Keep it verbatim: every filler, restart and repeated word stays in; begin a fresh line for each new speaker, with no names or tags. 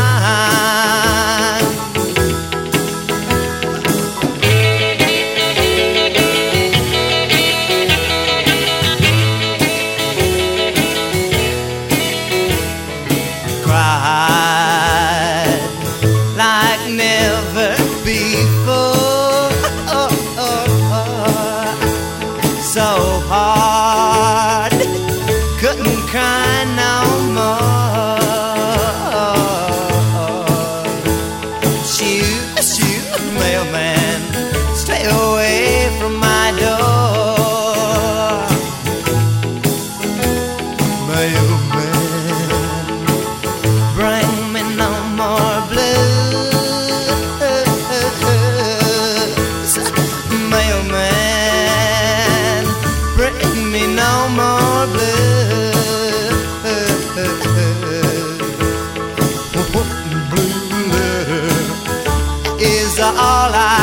Cried like never before, so hard, couldn't cry no more. Shoot, shoot, mailman, stay away from my door. Mailman, bring me no more blues. Mailman, bring me no more blues. Blue letter is all I